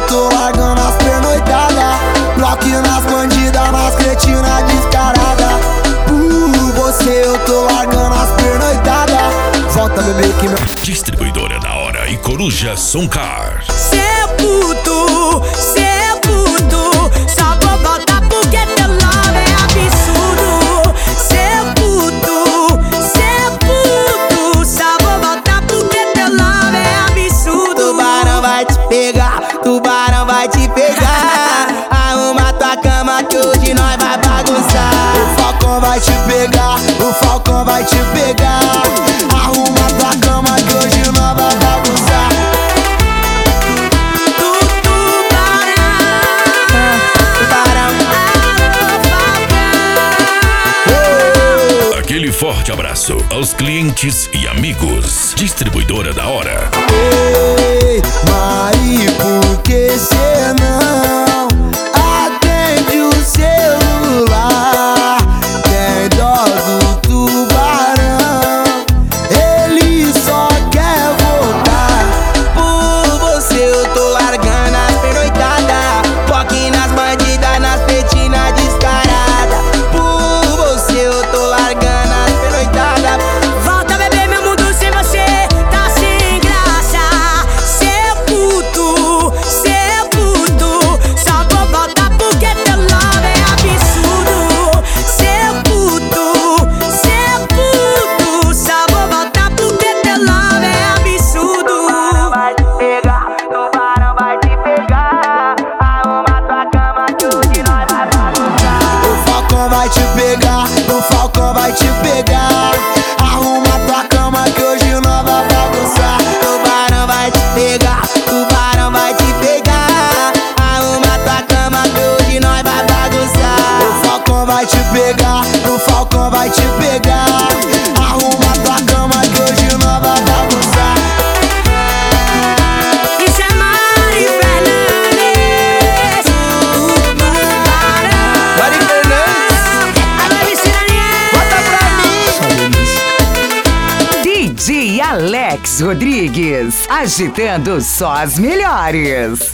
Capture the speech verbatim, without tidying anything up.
tô largando as pernoitadas. Bloque nas bandidas, nas cretinas descarada. Por você eu tô largando as pernoitadas. Volta, bebê, que meu... Distribuidora da Hora e Coruja Soncar. Cê é puto, cê é puto. Só vou voltar porque teu love é absurdo. Cê é puto, cê é puto. Só vou voltar porque teu love é absurdo. Tubarão vai te pegar, tubarão vai te pegar. Arruma tua cama que hoje nós vai bagunçar. O Falcão vai te pegar, o Falcão vai te pegar. Arruma tua cama que hoje nós vai bagunçar. Aquele forte abraço aos clientes e amigos. Distribuidora da Hora. Ei, mas por que cê não atende o celular? Tem dó do tubarão, ele só quer voltar. Por você eu tô largando as pernoitadas. Foque nas bandidas, nas petinas descaradas. Por você eu tô largando as pernoitadas. Volta, bebê, meu mundo sem você tá sem graça. Cê é puto, cê é puto. Só vou voltar porque teu love é absurdo. Cê é puto, cê é puto. Só vou voltar porque teu love é absurdo. Vai te pegar, tubarão vai te pegar. Arruma tua cama que hoje nós vai bagunçar. O Falcão vai te pegar, o Falcão vai te pegar. Arruma tua cama que hoje nós vai bagunçar. Tubarão vai te pegar, tubarão vai te pegar. Arruma tua cama que hoje nós vai bagunçar. O Falcão vai te pegar, o Falcão vai te pegar. Arruma tua cama que hoje nós vai bagunçar. Isso é Mari Fernandes, o tubarão. Mari Fernandes, Alô, Vici Daniel. bota pra mim. D J Alex Rodrigues, agitando só as melhores.